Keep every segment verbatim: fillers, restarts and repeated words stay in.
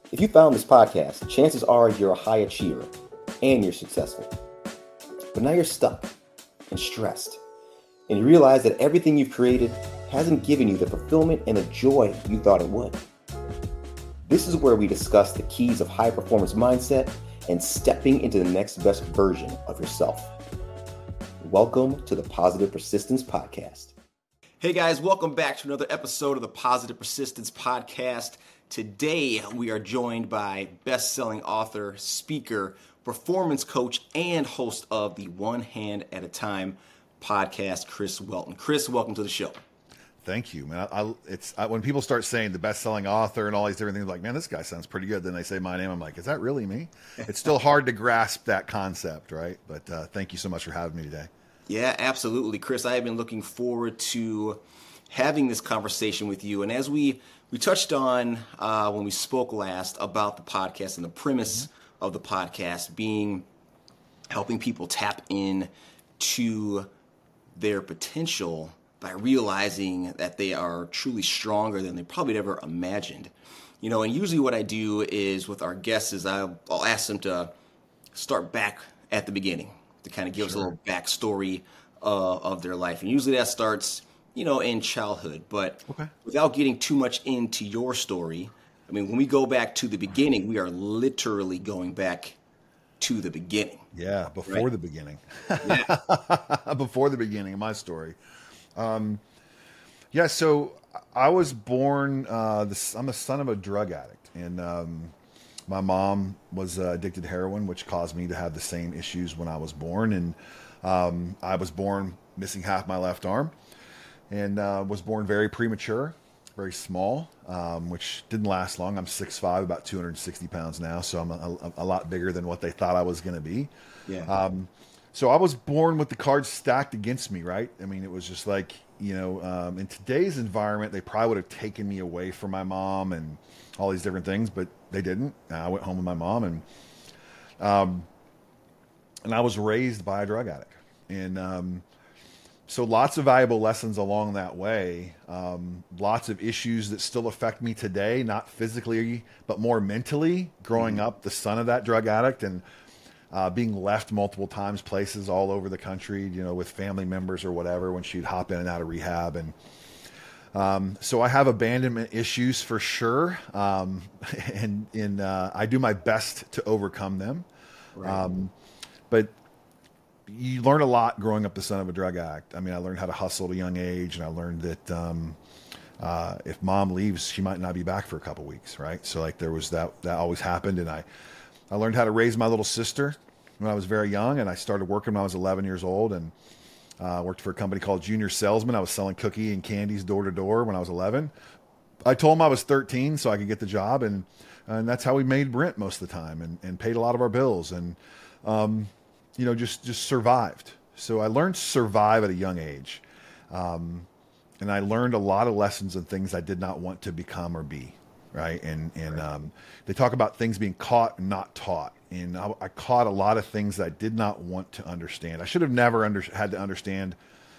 If you found this podcast, chances are you're a high achiever and you're successful. But now you're stuck and stressed, and you realize that everything you've created hasn't given you the fulfillment and the joy you thought it would. This is where we discuss the keys of high performance mindset and stepping into the next best version of yourself. Welcome to the Positive Persistence Podcast. Hey guys, welcome back to another episode of the Positive Persistence Podcast. Today we are joined by best-selling author, speaker, performance coach, and host of the One Hand at a Time podcast, Chris Welton. Chris, welcome to the show. Thank you, man. I, it's I, when people start saying the best-selling author and all these different things, like, man, this guy sounds pretty good. Then they say my name. I'm like, is that really me? It's still hard to grasp that concept, right? But uh, thank you so much for having me today. Yeah, absolutely, Chris. I have been looking forward to having this conversation with you. And as we we touched on uh, when we spoke last about the podcast and the premise mm-hmm. of the podcast being helping people tap in to their potential by realizing that they are truly stronger than they probably ever imagined. You know, and usually what I do is with our guests is I'll, I'll ask them to start back at the beginning to kind of give sure. us a little backstory uh, of their life. And usually that starts, you know, in childhood. But okay. without getting too much into your story, I mean, when we go back to the beginning, we are literally going back to the beginning. Yeah, before right? the beginning. Yeah. Before the beginning of my story. Um, yeah, so I was born, uh, the, I'm the son of a drug addict. And um, my mom was uh, addicted to heroin, which caused me to have the same issues when I was born. And um, I was born missing half my left arm. And uh, was born very premature, very small, um, which didn't last long. I'm six foot five, about two hundred sixty pounds now, so I'm a, a, a lot bigger than what they thought I was going to be. Yeah. Um, so I was born with the cards stacked against me, right? I mean, it was just like, you know, um, in today's environment, they probably would have taken me away from my mom and all these different things, but they didn't. I went home with my mom, and um, and I was raised by a drug addict, and um, so lots of valuable lessons along that way. Um, lots of issues that still affect me today, not physically, but more mentally. Growing mm-hmm. up, the son of that drug addict, and uh, being left multiple times, places all over the country, you know, with family members or whatever, when she'd hop in and out of rehab. And um, so I have abandonment issues for sure, um, and and uh, I do my best to overcome them. Right. Um, but you learn a lot growing up the son of a drug addict. I mean, I learned how to hustle at a young age, and I learned that um, uh, if mom leaves, she might not be back for a couple weeks, right? So like there was that, that always happened. And I, I learned how to raise my little sister when I was very young, and I started working when I was eleven years old, and uh, worked for a company called Junior Salesman. I was selling cookie and candies door to door when I was eleven. I told them I was thirteen so I could get the job, and and that's how we made rent most of the time, and, and paid a lot of our bills, and um, you know, just, just survived. So I learned to survive at a young age. Um, and I learned a lot of lessons and things I did not want to become or be. Right. And, and, um, they talk about things being caught and not taught. And I, I caught a lot of things that I did not want to understand. I should have never under, had to understand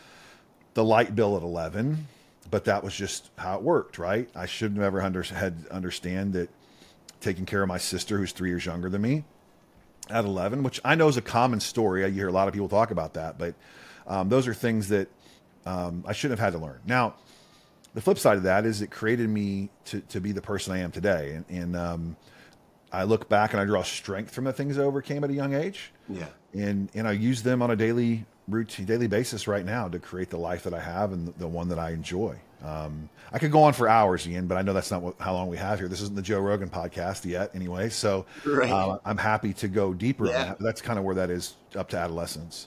the light bill at eleven, but that was just how it worked. Right. I should have never under, had to understand that taking care of my sister, who's three years younger than me, at eleven, which I know is a common story. I hear a lot of people talk about that, but um, those are things that um, I shouldn't have had to learn. Now, the flip side of that is it created me to, to be the person I am today. And, and um, I look back and I draw strength from the things I overcame at a young age. Yeah. And, and I use them on a daily routine, daily basis right now to create the life that I have and the, the one that I enjoy. Um, I could go on for hours, Ian, but I know that's not what, how long we have here. This isn't the Joe Rogan podcast yet anyway. So right. uh, I'm happy to go deeper yeah. on that. But that's kind of where that is up to adolescence.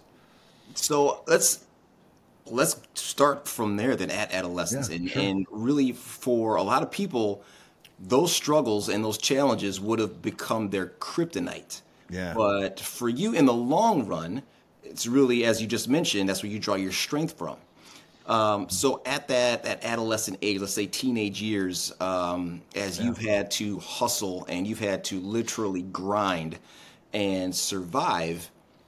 So let's, let's start from there then at adolescence. Yeah, and, sure. and really for a lot of people, those struggles and those challenges would have become their kryptonite. Yeah. But for you in the long run, it's really, as you just mentioned, that's where you draw your strength from. Um, so at that, that adolescent age, let's say teenage years, um, as yeah. you've had to hustle and you've had to literally grind and survive,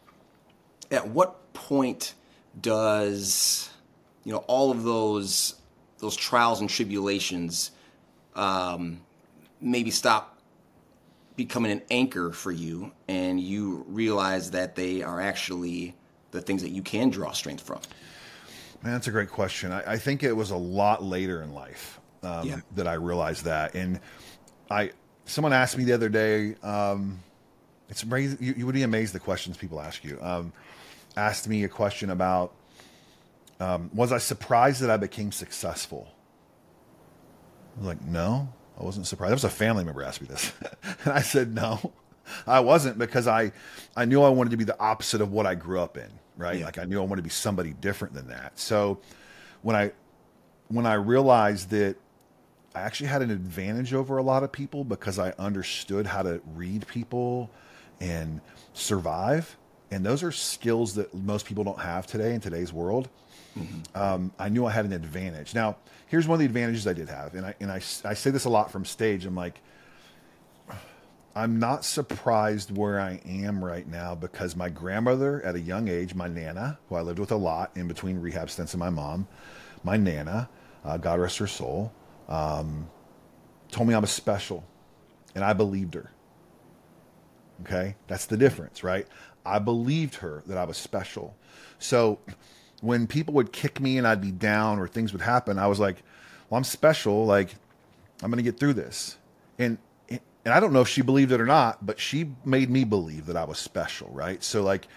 at what point does, you know, all of those, those trials and tribulations, um, maybe stop becoming an anchor for you, and you realize that they are actually the things that you can draw strength from? Man, that's a great question. I, I think it was a lot later in life um, Yeah. that I realized that. And I, someone asked me the other day, um, it's amazing. You, you would be amazed the questions people ask you. Um, asked me a question about, um, was I surprised that I became successful? I was like, no, I wasn't surprised. That was a family member asked me this. And I said, no, I wasn't, because I, I knew I wanted to be the opposite of what I grew up in, right? Yeah. Like I knew I wanted to be somebody different than that. So when I, when I realized that I actually had an advantage over a lot of people because I understood how to read people and survive. And those are skills that most people don't have today in today's world. Mm-hmm. Um, I knew I had an advantage. Now, here's one of the advantages I did have. And I, and I, I say this a lot from stage. I'm like, I'm not surprised where I am right now because my grandmother at a young age, my Nana, who I lived with a lot in between rehab stints and my mom, my Nana, uh, God rest her soul, um, told me I was special, and I believed her. Okay? That's the difference, right? I believed her that I was special. So when people would kick me and I'd be down or things would happen, I was like, well, I'm special. Like, I'm going to get through this. And and I don't know if she believed it or not, but she made me believe that I was special, right? So like,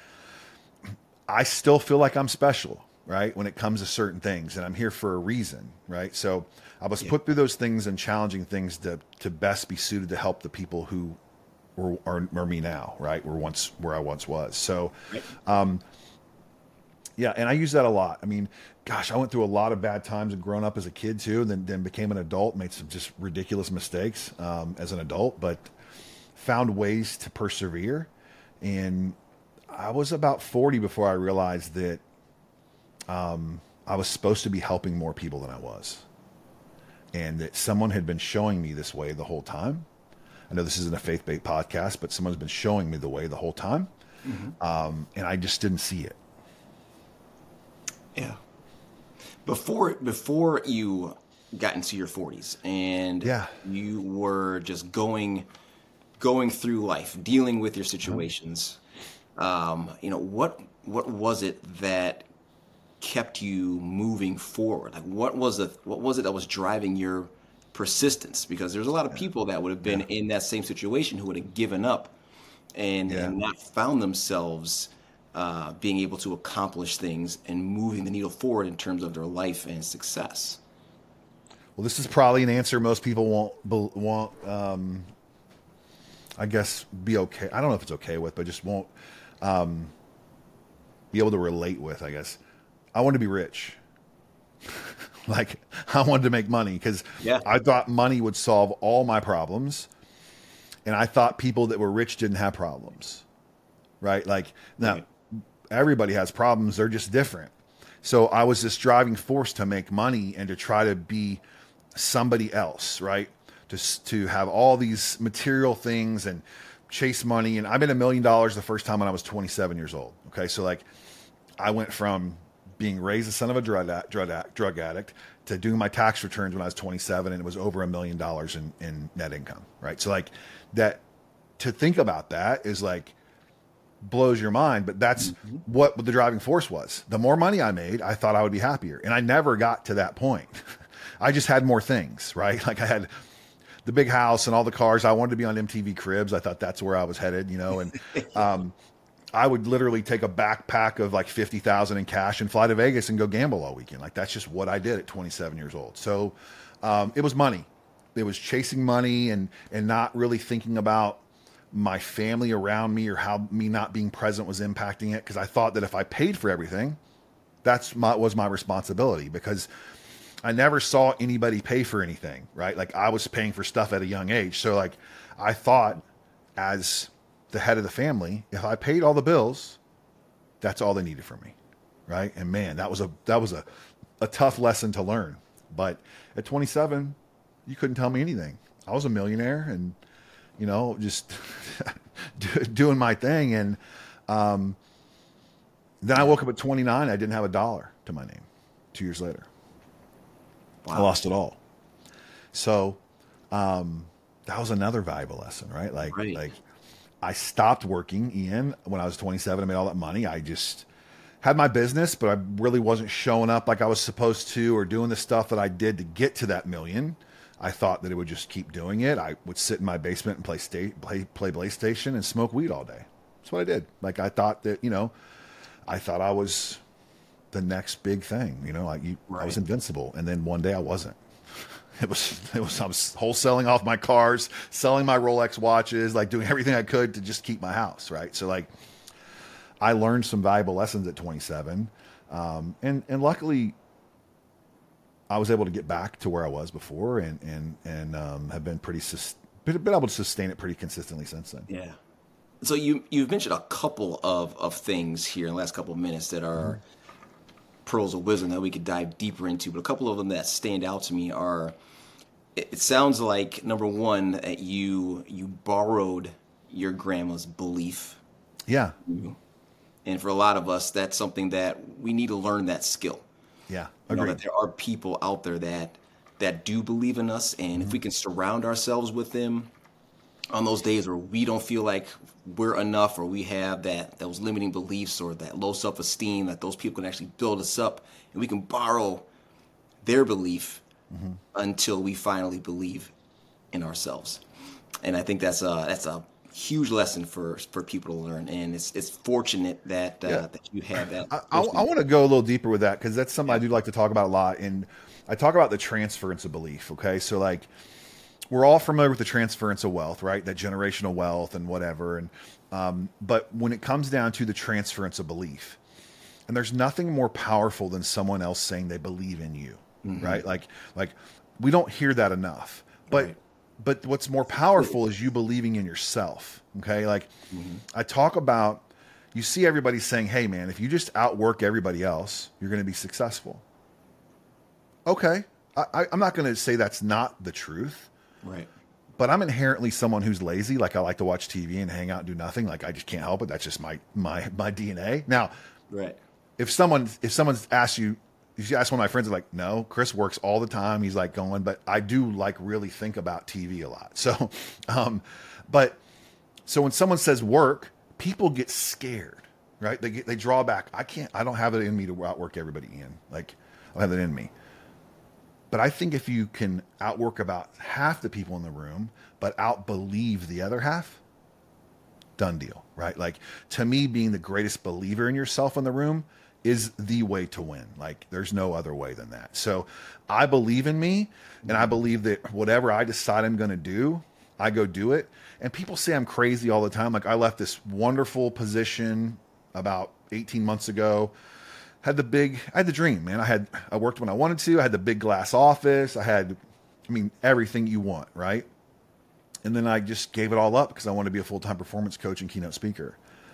I still feel like I'm special, right? When it comes to certain things, and I'm here for a reason, right? So I was yeah. put through those things and challenging things to to best be suited to help the people who were are, are me now, right? Were once where I once was. So, um, yeah, and I use that a lot. I mean, gosh, I went through a lot of bad times and growing up as a kid too, and then, then became an adult, made some just ridiculous mistakes um, as an adult, but found ways to persevere. And I was about forty before I realized that um, I was supposed to be helping more people than I was. And that someone had been showing me this way the whole time. I know this isn't a faith-based podcast, but someone's been showing me the way the whole time. Mm-hmm. Um, and I just didn't see it. Yeah. Before before you got into your forties and yeah. you were just going going through life, dealing with your situations, mm-hmm. um, you know, what what was it that kept you moving forward? Like what was it what was it that was driving your persistence? Because there's a lot of people that would have been yeah. in that same situation who would have given up and, yeah. and not found themselves Uh, being able to accomplish things and moving the needle forward in terms of their life and success. Well, this is probably an answer most people won't won't um, I guess be okay. I don't know if it's okay with, but just won't um, be able to relate with. I guess I wanted to be rich. Like I wanted to make money because yeah. I thought money would solve all my problems, and I thought people that were rich didn't have problems. Right? Like now. Right. Everybody has problems. They're just different. So I was this driving force to make money and to try to be somebody else, right? To, to have all these material things and chase money. And I made a million dollars the first time when I was twenty-seven years old. Okay. So like I went from being raised the son of a drug, drug, drug addict to doing my tax returns when I was twenty-seven, and it was over a million dollars in, in net income. Right. So like that, to think about that is like, blows your mind, but that's mm-hmm. what the driving force was. The more money I made, I thought I would be happier. And I never got to that point. I just had more things, right? Like I had the big house and all the cars. I wanted to be on M T V Cribs. I thought that's where I was headed, you know, and um, I would literally take a backpack of like fifty thousand in cash and fly to Vegas and go gamble all weekend. Like that's just what I did at twenty-seven years old. So um, it was money. It was chasing money and, and not really thinking about my family around me or how me not being present was impacting it. Cause I thought that if I paid for everything, that's my, was my responsibility, because I never saw anybody pay for anything, right? Like I was paying for stuff at a young age. So like I thought as the head of the family, if I paid all the bills, that's all they needed from me. Right. And man, that was a, that was a, a tough lesson to learn. But at twenty-seven, you couldn't tell me anything. I was a millionaire and, you know, just doing my thing. And um, then I woke up at twenty-nine. I didn't have a dollar to my name. Two years later, wow. I lost it all. So um, that was another valuable lesson, right? Like, Right. like I stopped working, Ian, when I was twenty-seven. I made all that money. I just had my business, but I really wasn't showing up like I was supposed to or doing the stuff that I did to get to that million. I thought that it would just keep doing it. I would sit in my basement and play state, play, play PlayStation and smoke weed all day. That's what I did. Like I thought that, you know, I thought I was the next big thing, you know, like you, Right. I was invincible. And then one day I wasn't. It was, it was, I was wholesaling off my cars, selling my Rolex watches, like doing everything I could to just keep my house. Right. So like, I learned some valuable lessons at twenty-seven. Um, and, and luckily I was able to get back to where I was before and, and, and, um, have been pretty, sus- been, been able to sustain it pretty consistently since then. Yeah. So you you've mentioned a couple of, of things here in the last couple of minutes that are mm-hmm. pearls of wisdom that we could dive deeper into, but a couple of them that stand out to me are, it, it sounds like number one, that you you borrowed your grandma's belief. Yeah. And for a lot of us, that's something that we need to learn that skill. Yeah. You know, Agreed. that there are people out there that that do believe in us, and mm-hmm. if we can surround ourselves with them on those days where we don't feel like we're enough or we have that those limiting beliefs or that low self-esteem, that those people can actually build us up and we can borrow their belief mm-hmm. until we finally believe in ourselves. And I think that's a that's a huge lesson for for people to learn, and it's it's fortunate that uh, yeah. that you have that. I, I, I want to go a little deeper with that because that's something yeah. I do like to talk about a lot, and I talk about the transference of belief. Okay, so like we're all familiar with the transference of wealth, right? That generational wealth and whatever, and um, but when it comes down to the transference of belief, and there's nothing more powerful than someone else saying they believe in you, mm-hmm. right? Like like we don't hear that enough, but. Right. But what's more powerful is you believing in yourself. Okay. Like mm-hmm. I talk about, you see everybody saying, hey man, if you just outwork everybody else, you're going to be successful. Okay. I, I, I'm not going to say that's not the truth. Right. But I'm inherently someone who's lazy. Like I like to watch T V and hang out and do nothing. Like I just can't help it. That's just my, my, my D N A. Now, right. if someone, if someone's asked you, if you ask one of my friends, I'm like, no, Chris works all the time. He's like going, but I do like really think about T V a lot. So, um, but so when someone says work, people get scared, right? They get, they draw back. I can't, I don't have it in me to outwork everybody in. Like I don't have it in me. But I think if you can outwork about half the people in the room, but outbelieve the other half, done deal, right? Like to me, being the greatest believer in yourself in the room is the way to win. Like there's no other way than that. So I believe in me, and I believe that whatever I decide I'm going to do, I go do it. And people say I'm crazy all the time. Like I left this wonderful position about eighteen months ago, had the big, I had the dream, man. I had, I worked when I wanted to. I had the big glass office. I had, I mean, everything you want, right? And then I just gave it all up because I wanted to be a full-time performance coach and keynote speaker.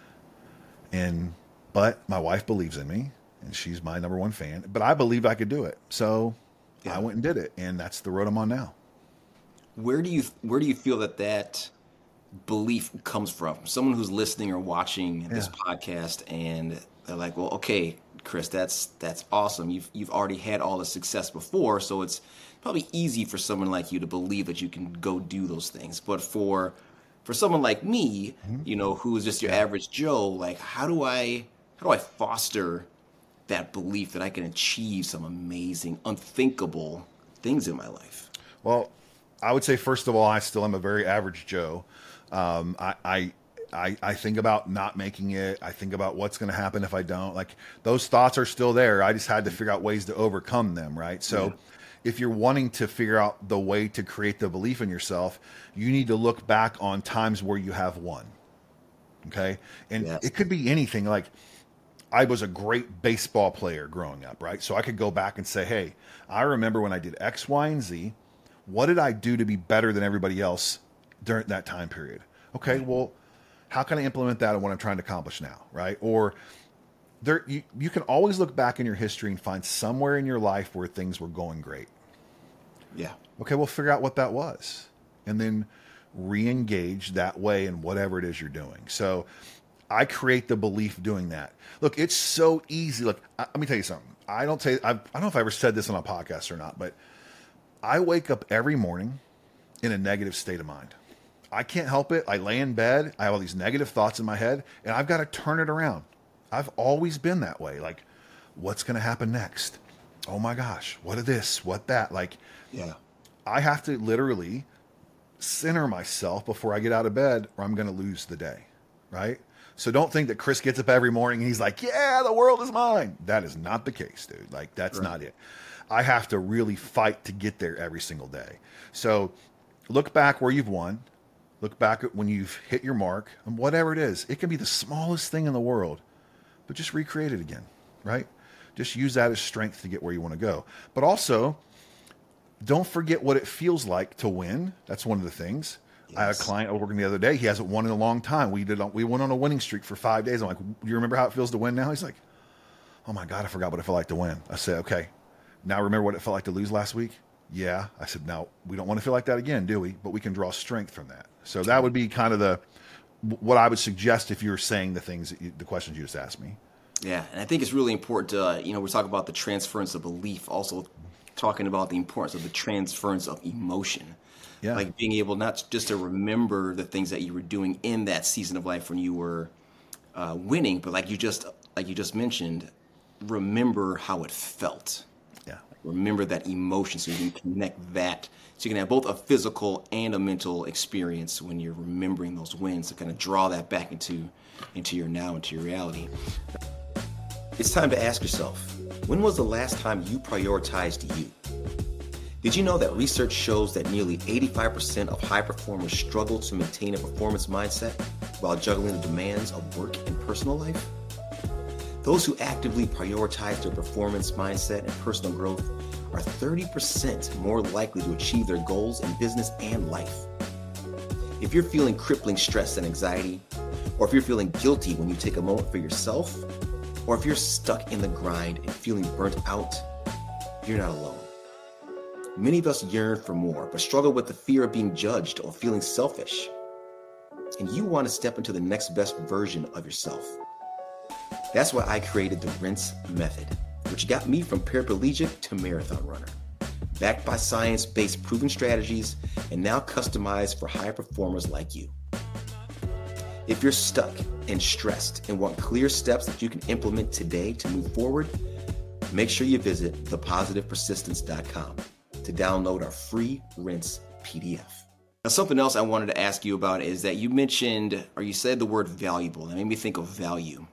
And But my wife believes in me, and she's my number one fan. But I believed I could do it, so yeah. I went and did it, and that's the road I'm on now. Where do you where do you feel that that belief comes from? Someone who's listening or watching yeah. this podcast, and they're like, "Well, okay, Chris, that's that's awesome. You've you've already had all the success before, so it's probably easy for someone like you to believe that you can go do those things. But for for someone like me, mm-hmm. you know, who is just your yeah. average Joe, like, how do I How do I foster that belief that I can achieve some amazing, unthinkable things in my life? Well, I would say, first of all, I still am a very average Joe. Um, I, I, I, I think about not making it. I think about what's going to happen if I don't. Like those thoughts are still there. I just had to figure out ways to overcome them, right? So yeah. if you're wanting to figure out the way to create the belief in yourself, you need to look back on times where you have won. Okay. And yes. it could be anything. Like, I was a great baseball player growing up, right? So I could go back and say, hey, I remember when I did X, Y, and Z. What did I do to be better than everybody else during that time period? Okay, well, how can I implement that on what I'm trying to accomplish now, right? Or there, you, you can always look back in your history and find somewhere in your life where things were going great. Yeah. Okay, well, figure out what that was. And then re-engage that way in whatever it is you're doing. So I create the belief doing that. Look, it's so easy. Look, I, let me tell you something. I don't say, I, I don't know if I ever said this on a podcast or not, but I wake up every morning in a negative state of mind. I can't help it. I lay in bed. I have all these negative thoughts in my head, and I've got to turn it around. I've always been that way. Like, what's going to happen next? Oh my gosh, what is this? What that? Like, Yeah. I have to literally center myself before I get out of bed, or I'm going to lose the day, right? So don't think that Chris gets up every morning and he's like, yeah, the world is mine. That is not the case, dude. Like, that's Right. not it. I have to really fight to get there every single day. So look back where you've won. Look back at when you've hit your mark, and whatever it is. It can be the smallest thing in the world, but just recreate it again, right? Just use that as strength to get where you want to go. But also, don't forget what it feels like to win. That's one of the things. I had a Yes. client working the other day. He hasn't won in a long time. We did. We went on a winning streak for five days. I'm like, do you remember how it feels to win now? He's like, oh my God, I forgot what it felt like to win. I said, okay, now remember what it felt like to lose last week? Yeah. I said, now we don't want to feel like that again, do we? But we can draw strength from that. So that would be kind of the, what I would suggest if you're saying the things, that you, the questions you just asked me. Yeah, and I think it's really important to, uh, you know, we're talking about the transference of belief, also talking about the importance of the transference of emotion. Yeah. Like being able not just to remember the things that you were doing in that season of life when you were uh, winning, but like you just like you just mentioned, remember how it felt. Yeah. Remember that emotion so you can connect that. So you can have both a physical and a mental experience when you're remembering those wins to kind of draw that back into into your now, into your reality. It's time to ask yourself, when was the last time you prioritized you? Did you know that research shows that nearly eighty-five percent of high performers struggle to maintain a performance mindset while juggling the demands of work and personal life? Those who actively prioritize their performance mindset and personal growth are thirty percent more likely to achieve their goals in business and life. If you're feeling crippling stress and anxiety, or if you're feeling guilty when you take a moment for yourself, or if you're stuck in the grind and feeling burnt out, you're not alone. Many of us yearn for more, but struggle with the fear of being judged or feeling selfish. And you want to step into the next best version of yourself. That's why I created the Rinse Method, which got me from paraplegic to marathon runner. Backed by science-based proven strategies and now customized for high performers like you. If you're stuck and stressed and want clear steps that you can implement today to move forward, make sure you visit the positive persistence dot com to download our free Rinse P D F. Now, something else I wanted to ask you about is that you mentioned, or you said the word valuable. That made me think of value.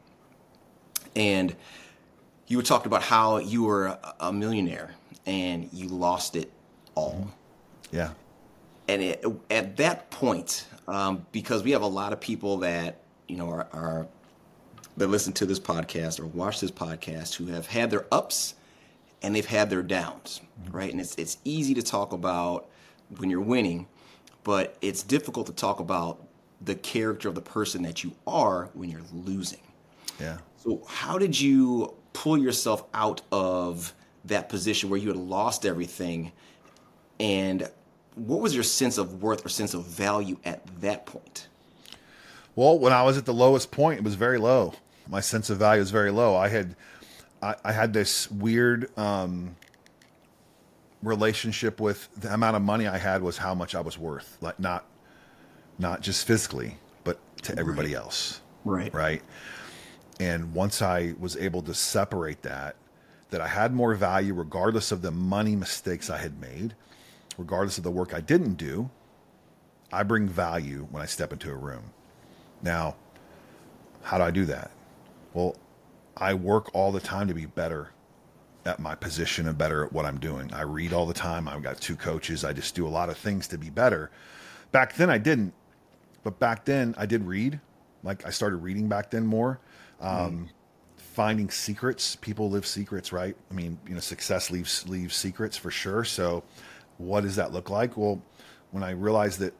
And you were talking about how you were a millionaire and you lost it all. Yeah. And it, at that point, um, because we have a lot of people that, you know, are, are that listen to this podcast or watch this podcast who have had their ups and they've had their downs, right? And it's it's easy to talk about when you're winning, but it's difficult to talk about the character of the person that you are when you're losing. Yeah. So how did you pull yourself out of that position where you had lost everything, and what was your sense of worth or sense of value at that point? Well, when I was at the lowest point, it was very low. My sense of value was very low. I had, I, I had this weird um, relationship with the amount of money I had was how much I was worth. Like not, not just physically, but to everybody Right. else. Right. Right. And once I was able to separate that, that I had more value regardless of the money mistakes I had made, regardless of the work I didn't do, I bring value when I step into a room. Now, how do I do that? Well, I work all the time to be better at my position and better at what I'm doing. I read all the time. I've got two coaches. I just do a lot of things to be better. Back then I didn't, but back then I did read. Like I started reading back then more. Um, mm. Finding secrets. People live secrets, right? I mean, you know, success leaves leaves secrets for sure. So what does that look like? Well, when I realized that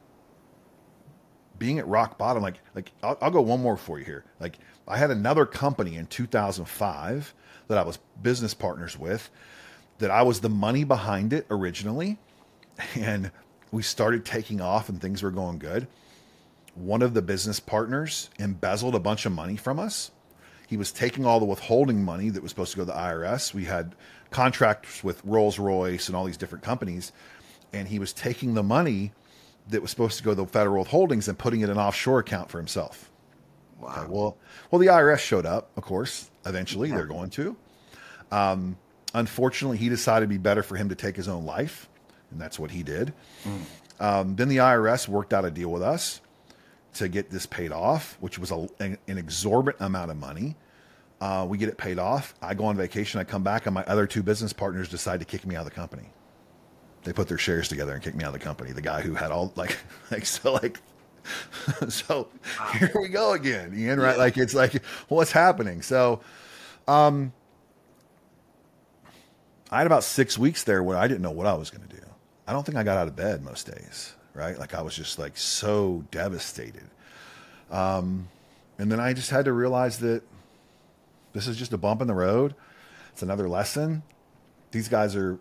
being at rock bottom, like, like I'll, I'll go one more for you here. Like I had another company in two thousand five that I was business partners with, that I was the money behind it originally. And we started taking off and things were going good. One of the business partners embezzled a bunch of money from us. He was taking all the withholding money that was supposed to go to the I R S. We had contracts with Rolls-Royce and all these different companies, and he was taking the money that was supposed to go to the federal withholdings and putting it in an offshore account for himself. Wow. Okay, well, well, the I R S showed up, of course. Eventually, Yeah. they're going to. Um, unfortunately, he decided it'd be better for him to take his own life, and that's what he did. Mm. Um, then the I R S worked out a deal with us to get this paid off, which was a, an, an exorbitant amount of money. Uh, we get it paid off. I go on vacation. I come back, and my other two business partners decide to kick me out of the company. They put their shares together and kicked me out of the company. The guy who had all like, like so, like, so wow. Here we go again, Ian. Right? Yeah. Like it's like, well, what's happening? So, um, I had about six weeks there where I didn't know what I was going to do. I don't think I got out of bed most days. Right? Like I was just like so devastated. Um, and then I just had to realize that this is just a bump in the road. It's another lesson. These guys are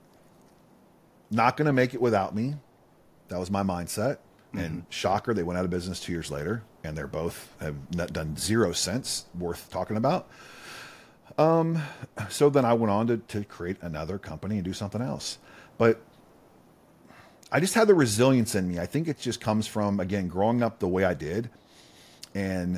not going to make it without me. That was my mindset. Mm-hmm. And shocker, they went out of business two years later, and they're both have not done zero cents worth talking about. Um, so then I went on to, to create another company and do something else. But I just had the resilience in me. I think it just comes from, again, growing up the way I did. And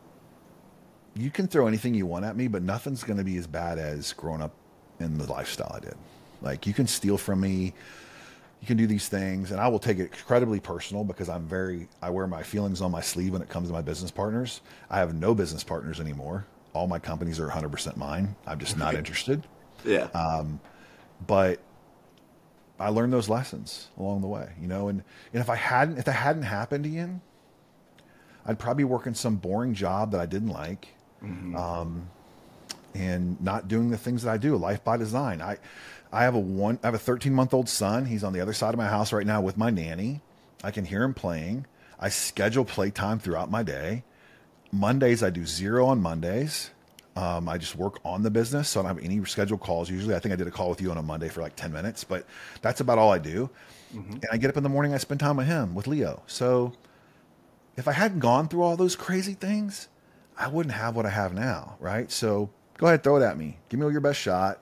you can throw anything you want at me, but nothing's going to be as bad as growing up in the lifestyle I did. Like, you can steal from me. You can do these things, and I will take it incredibly personal because I'm very, I wear my feelings on my sleeve when it comes to my business partners. I have no business partners anymore. All my companies are one hundred percent mine. I'm just not interested. Yeah. Um, but I learned those lessons along the way, you know, and, and if I hadn't, if that hadn't happened, Ian, I'd probably be working some boring job that I didn't like, mm-hmm. um, and not doing the things that I do. Life by design. I, I have a one, I have a thirteen month old son. He's on the other side of my house right now with my nanny. I can hear him playing. I schedule playtime throughout my day. Mondays, I do zero on Mondays. Um, I just work on the business, so I don't have any scheduled calls. Usually, I think I did a call with you on a Monday for like ten minutes, but that's about all I do. Mm-hmm. And I get up in the morning, I spend time with him, with Leo. So if I hadn't gone through all those crazy things, I wouldn't have what I have now, right? So go ahead, throw it at me. Give me your best shot,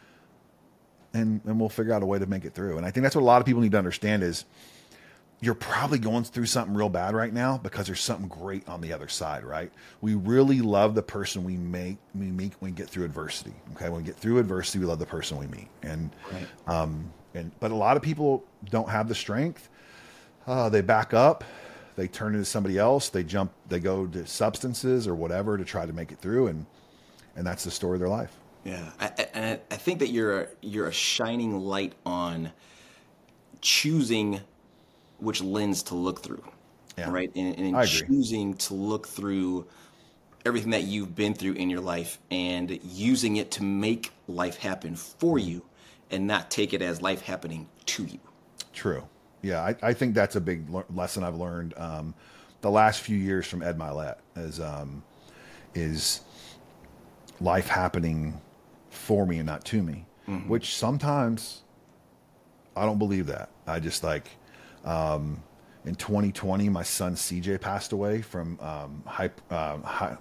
and, and we'll figure out a way to make it through. And I think that's what a lot of people need to understand is you're probably going through something real bad right now because there's something great on the other side, right? We really love the person we make, we meet when we get through adversity. Okay. When we get through adversity, we love the person we meet. And, right. um, and, but a lot of people don't have the strength. Uh, they back up, they turn into somebody else. They jump, they go to substances or whatever to try to make it through. And, and that's the story of their life. Yeah. I, I, I think that you're, a, you're a shining light on choosing which lens to look through, yeah. right? And, and in choosing to look through everything that you've been through in your life and using it to make life happen for you and not take it as life happening to you. True. Yeah, I, I think that's a big le- lesson I've learned um, the last few years from Ed Milet is, um, is life happening for me and not to me, mm-hmm. which sometimes I don't believe that. I just like... Um, in twenty twenty, my son C J passed away from um, hyp- um, hy-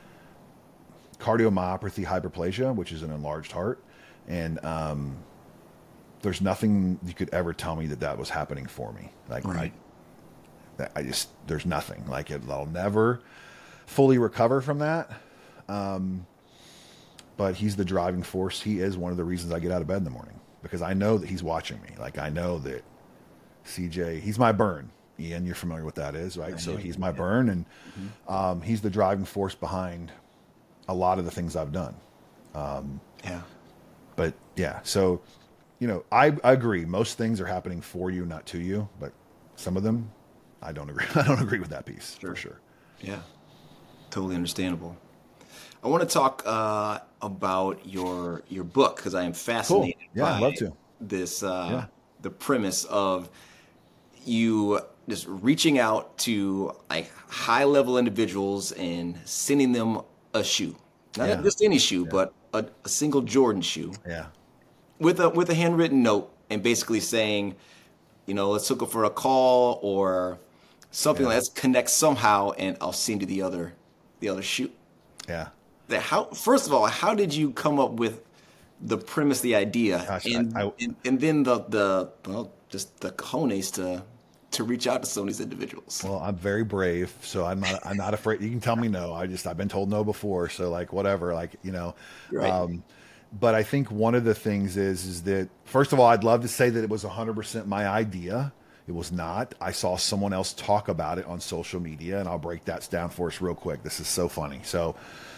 cardiomyopathy hyperplasia, which is an enlarged heart. And um, there's nothing you could ever tell me that that was happening for me. Like, right. I, I just, there's nothing. Like, it, I'll never fully recover from that. Um, but he's the driving force. He is one of the reasons I get out of bed in the morning because I know that he's watching me. Like, I know that C J, he's my burn. Ian, you're familiar with that is, right? So he's my burn, and mm-hmm. um, he's the driving force behind a lot of the things I've done. Um, yeah. But yeah, so, you know, I, I agree. Most things are happening for you, not to you, but some of them, I don't agree. I don't agree with that piece sure. for sure. Yeah. Totally understandable. I want to talk uh, about your, your book because I am fascinated cool. yeah, by I'd love to. this, uh, yeah. the premise of you just reaching out to like high level individuals and sending them a shoe, not yeah. just any shoe, yeah. but a, a single Jordan shoe yeah. with a, with a handwritten note and basically saying, you know, let's hook up for a call or something yeah. like that. Let's connect somehow and I'll send you the other, the other shoe. Yeah. The, how, first of all, how did you come up with the premise, the idea, Gosh, and, I, I, and and then the the well, just the cojones to to reach out to some of these individuals? Well, I'm very brave, so I'm not. I'm not afraid. You can tell me no. I just I've been told no before, so like whatever. Like you know, Right. um, but I think one of the things is is that first of all, I'd love to say that it was one hundred percent my idea. It was not. I saw someone else talk about it on social media, and I'll break that down for us real quick. This is so funny. So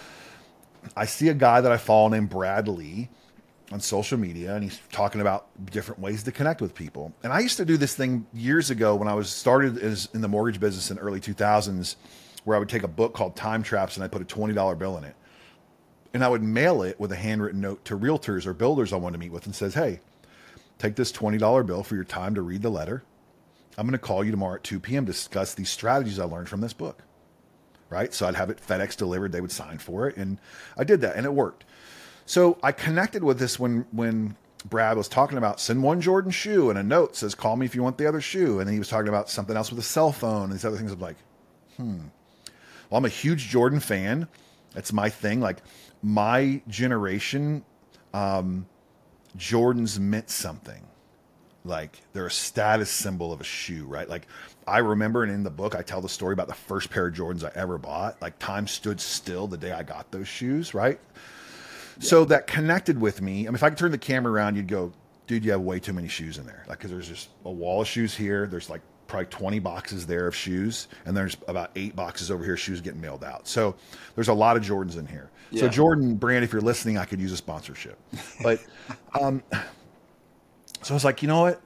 I see a guy that I follow named Brad Lee on social media, and he's talking about different ways to connect with people. And I used to do this thing years ago when I was started as in the mortgage business in the early two thousands, where I would take a book called Time Traps and I put a twenty dollar bill in it. And I would mail it with a handwritten note to realtors or builders I wanted to meet with and says, hey, take this twenty dollar bill for your time to read the letter. I'm going to call you tomorrow at two p.m. to discuss these strategies I learned from this book. Right? So I'd have it FedEx delivered. They would sign for it. And I did that and it worked. So I connected with this when, when Brad was talking about send one Jordan shoe and a note says, call me if you want the other shoe. And then he was talking about something else with a cell phone and these other things. I'm like, hmm. Well, I'm a huge Jordan fan. That's my thing. Like my generation, um, Jordans meant something. Like they're a status symbol of a shoe, right? Like I remember, and in the book, I tell the story about the first pair of Jordans I ever bought. Like time stood still the day I got those shoes, right? Yeah. So that connected with me. I mean, if I could turn the camera around, you'd go, dude, you have way too many shoes in there. Like, cause there's just a wall of shoes here. There's like probably twenty boxes there of shoes. And there's about eight boxes over here, shoes getting mailed out. So there's a lot of Jordans in here. Yeah. So Jordan brand, if you're listening, I could use a sponsorship, but, um, so I was like, you know what?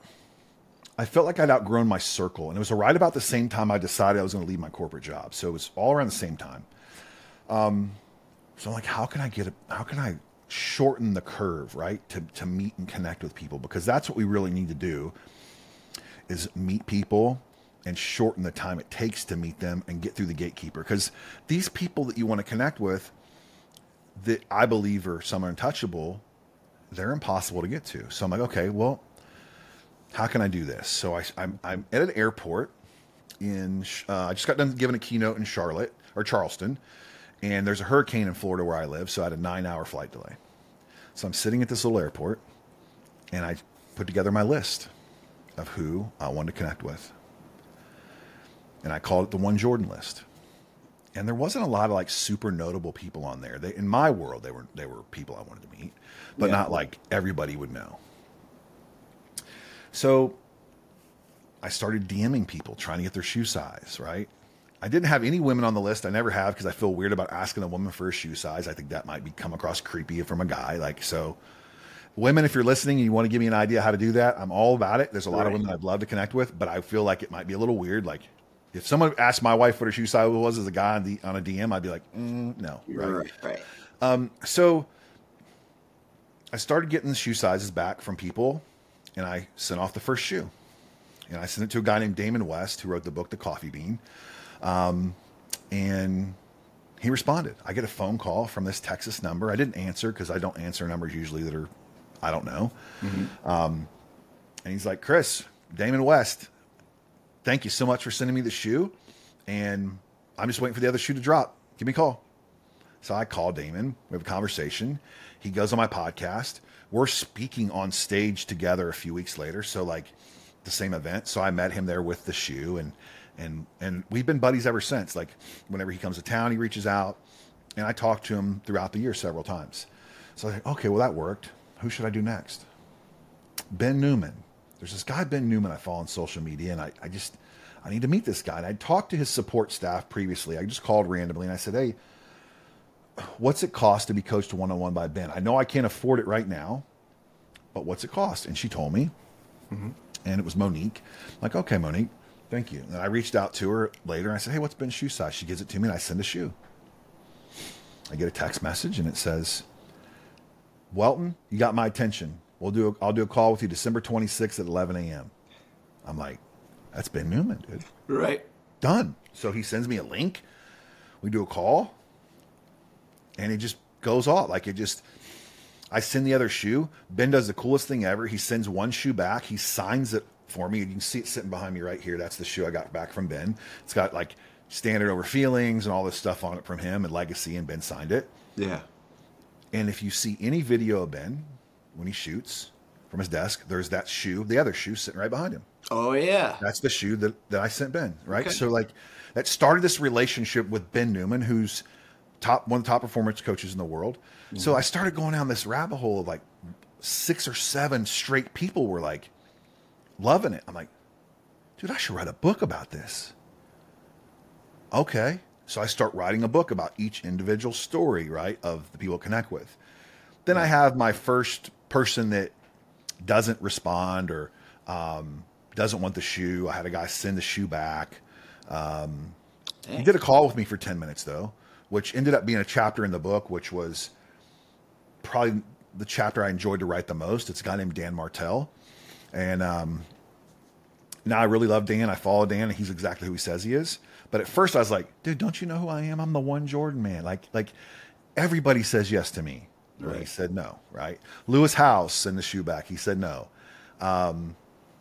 I felt like I'd outgrown my circle. And it was right about the same time I decided I was going to leave my corporate job. So it was all around the same time. Um, so I'm like, how can I get, a, how can I shorten the curve, right? To, to meet and connect with people, because that's what we really need to do is meet people and shorten the time it takes to meet them and get through the gatekeeper. Because these people that you want to connect with that I believe are some untouchable, they're impossible to get to. So I'm like, okay, well, how can I do this? So I, I'm, I'm at an airport in, uh, I just got done giving a keynote in Charlotte or Charleston, and there's a hurricane in Florida where I live. So I had a nine hour flight delay. So I'm sitting at this little airport and I put together my list of who I wanted to connect with. And I called it the One Jordan list. And there wasn't a lot of like super notable people on there. They, in my world, they were, they were people I wanted to meet, but yeah. not like everybody would know. So I started DMing people trying to get their shoe size, right? I didn't have any women on the list. I never have because I feel weird about asking a woman for a shoe size. I think that might be come across creepy from a guy. Like, so women, if you're listening and you want to give me an idea how to do that, I'm all about it. There's a lot right. of women I'd love to connect with, but I feel like it might be a little weird. Like if someone asked my wife what her shoe size was as a guy on, the, on a D M, I'd be like, mm, no. Right. Right. right. Um, so I started getting the shoe sizes back from people. And I sent off the first shoe. And I sent it to a guy named Damon West, who wrote the book, The Coffee Bean. Um, and he responded. I get a phone call from this Texas number. I didn't answer because I don't answer numbers usually that are, I don't know. Mm-hmm. Um, and he's like, Chris, Damon West, thank you so much for sending me the shoe. And I'm just waiting for the other shoe to drop. Give me a call. So I call Damon. We have a conversation. He goes on my podcast. We're speaking on stage together a few weeks later. So like the same event. So I met him there with the shoe and, and, and we've been buddies ever since. Like whenever he comes to town, he reaches out and I talk to him throughout the year several times. So I think, okay, well that worked. Who should I do next? Ben Newman. There's this guy, Ben Newman, I follow on social media and I, I just, I need to meet this guy. And I talked to his support staff previously. I just called randomly and I said, hey, what's it cost to be coached one-on-one by Ben? I know I can't afford it right now, but what's it cost? And she told me, mm-hmm. and it was Monique. I'm like, okay, Monique, thank you. And I reached out to her later and I said, hey, what's Ben's shoe size? She gives it to me and I send a shoe. I get a text message and it says, Welton, you got my attention. We'll do a, I'll do a call with you December twenty-sixth at eleven a.m. I'm like, that's Ben Newman, dude. Right. Done. So he sends me a link. We do a call. And it just goes off. Like it just, I send the other shoe. Ben does the coolest thing ever. He sends one shoe back. He signs it for me. You can see it sitting behind me right here. That's the shoe I got back from Ben. It's got like standard over feelings and all this stuff on it from him and legacy, and Ben signed it. Yeah. And if you see any video of Ben when he shoots from his desk, there's that shoe, the other shoe sitting right behind him. Oh yeah. That's the shoe that, that I sent Ben, right? Okay. So like that started this relationship with Ben Newman, who's top one of the top performance coaches in the world. Mm-hmm. So I started going down this rabbit hole of like six or seven straight people were like loving it. I'm like, dude, I should write a book about this. Okay. So I start writing a book about each individual story, right, of the people I connect with. Then I have my first person that doesn't respond or um, doesn't want the shoe. I had a guy send the shoe back. Um, he did a call with me for ten minutes, though, which ended up being a chapter in the book, which was probably the chapter I enjoyed to write the most. It's a guy named Dan Martell. And um, now I really love Dan. I follow Dan, and he's exactly who he says he is. But at first I was like, dude, don't you know who I am? I'm the one Jordan man. Like, like everybody says yes to me. Right. He said no, right? Lewis House and the shoe back. He said no. Um,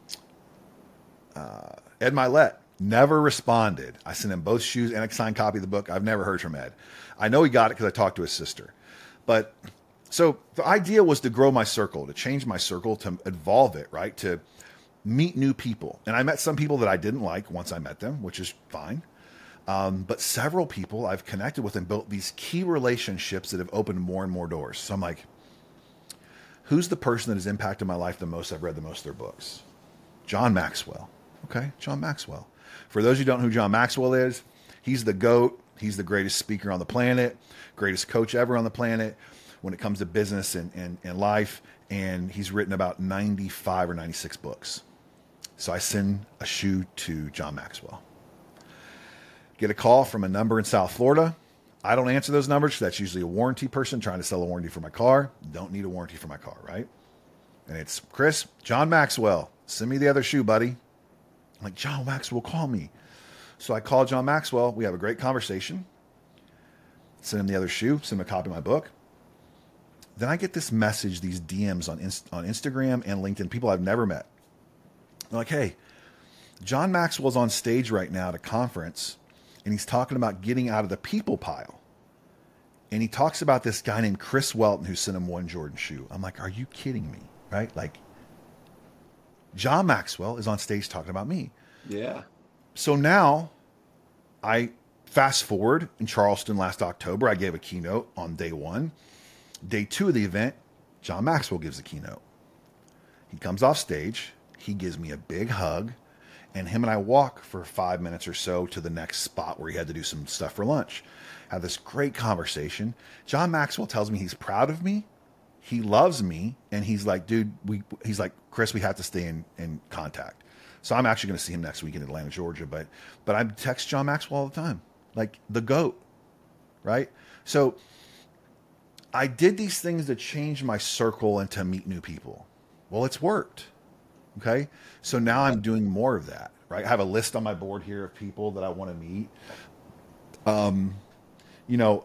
uh, Ed Milet never responded. I sent him both shoes and a signed copy of the book. I've never heard from Ed. I know he got it because I talked to his sister. But so the idea was to grow my circle, to change my circle, to evolve it, right? To meet new people. And I met some people that I didn't like once I met them, which is fine. Um, but several people I've connected with and built these key relationships that have opened more and more doors. So I'm like, who's the person that has impacted my life the most? I've read the most of their books. John Maxwell. Okay, John Maxwell. For those who don't know who John Maxwell is, he's the GOAT. He's the greatest speaker on the planet, greatest coach ever on the planet when it comes to business and, and, and life. And he's written about ninety-five or ninety-six books. So I send a shoe to John Maxwell. Get a call from a number in South Florida. I don't answer those numbers because that's usually a warranty person trying to sell a warranty for my car. Don't need a warranty for my car, right? And it's, Chris, John Maxwell, send me the other shoe, buddy. I'm like, John Maxwell, call me. So I call John Maxwell. We have a great conversation. Send him the other shoe, send him a copy of my book. Then I get this message, these D Ms on, Inst- on Instagram and LinkedIn, people I've never met. They're like, hey, John Maxwell's on stage right now at a conference, and he's talking about getting out of the people pile. And he talks about this guy named Chris Welton who sent him one Jordan shoe. I'm like, are you kidding me? Right? Like, John Maxwell is on stage talking about me. Yeah. So now I fast forward in Charleston last October. I gave a keynote on day one. Day two of the event, John Maxwell gives a keynote. He comes off stage. He gives me a big hug. And him and I walk for five minutes or so to the next spot where he had to do some stuff for lunch. Have this great conversation. John Maxwell tells me he's proud of me. He loves me. And he's like, dude, we, he's like, Chris, we have to stay in, in contact. So I'm actually going to see him next week in Atlanta, Georgia. But, but I text John Maxwell all the time, like the GOAT, right? So I did these things to change my circle and to meet new people. Well, it's worked. Okay. So now I'm doing more of that, right? I have a list on my board here of people that I want to meet. Um, you know,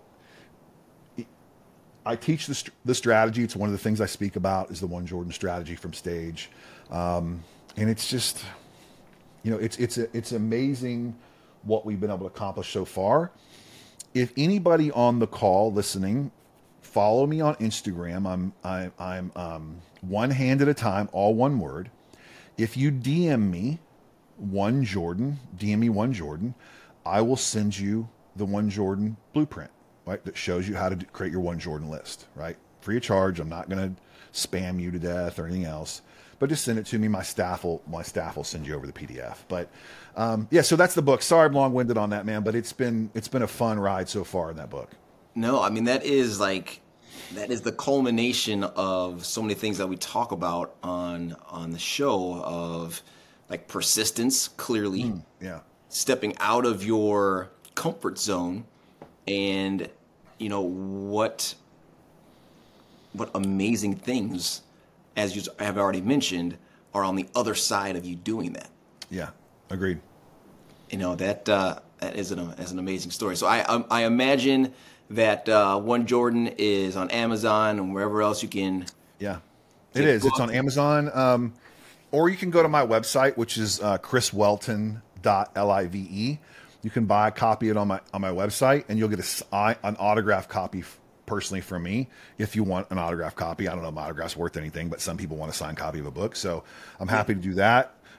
I teach the, the strategy. It's one of the things I speak about is the One Jordan strategy from stage. Um, and it's just, you know, it's, it's, a, it's amazing what we've been able to accomplish so far. If anybody on the call listening, follow me on Instagram. I'm, I, I'm, um, one hand at a time, all one word. If you D M me one Jordan, D M me one Jordan, I will send you the One Jordan blueprint, right? That shows you how to do, create your One Jordan list, right? Free of charge. I'm not going to spam you to death or anything else, but just send it to me. My staff will, my staff will send you over the P D F. But um, yeah, so that's the book. Sorry, I'm long winded on that, man, but it's been, it's been a fun ride so far in that book. No, I mean, that is like, that is the culmination of so many things that we talk about on on the show of like persistence, clearly, Mm, yeah, stepping out of your comfort zone, and you know what what amazing things, as you have already mentioned, are on the other side of you doing that. yeah, agreed. You know that uh, that is an is an amazing story. So I I, I imagine that uh, One Jordan is on Amazon and wherever else you can. Yeah, it is. It's on Amazon. Um, or you can go to my website, which is uh, chris welton dot live. You can buy a copy of it on my on my website, and you'll get a, an autographed copy f- personally from me if you want an autographed copy. I don't know if my autograph's worth anything, but some people want a signed copy of a book. So I'm happy to do that.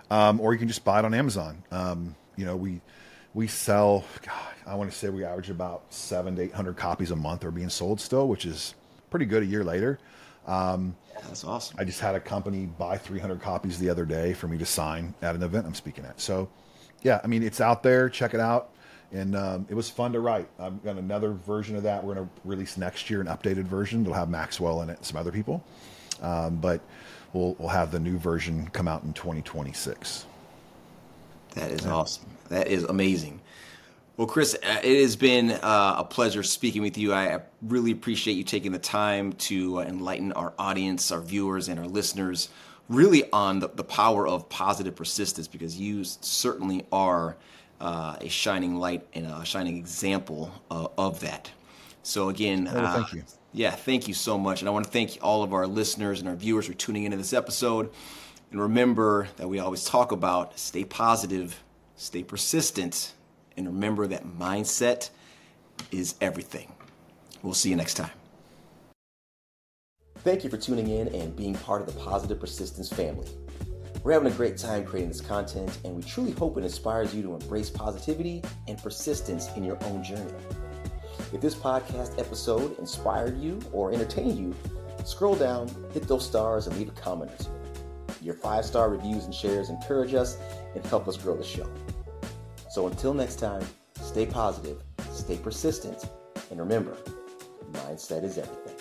Um, or you can just buy it on Amazon. Um, you know, we we sell, God, I want to say we average about seven to eight hundred copies a month are being sold still, which is pretty good a year later. Um, yeah, that's awesome. I just had a company buy three hundred copies the other day for me to sign at an event I'm speaking at. So, yeah, I mean, it's out there. Check it out. And um, it was fun to write. I've got another version of that we're going to release next year, an updated version. It'll have Maxwell in it and some other people. Um, but we'll we'll have the new version come out in twenty twenty-six. That is yeah. awesome. That is amazing. Well, Chris, it has been uh, a pleasure speaking with you. I really appreciate you taking the time to enlighten our audience, our viewers, and our listeners really on the, the power of positive persistence, because you certainly are uh, a shining light and a shining example uh, of that. So again, oh, well, thank you. Uh, yeah, thank you so much. And I want to thank all of our listeners and our viewers for tuning into this episode. And remember that we always talk about stay positive, stay persistent, and remember that mindset is everything. We'll see you next time. Thank you for tuning in and being part of the Positive Persistence family. We're having a great time creating this content, and we truly hope it inspires you to embrace positivity and persistence in your own journey. If this podcast episode inspired you or entertained you, scroll down, hit those stars, and leave a comment or two. Your five-star reviews and shares encourage us and help us grow the show. So until next time, stay positive, stay persistent, and remember, mindset is everything.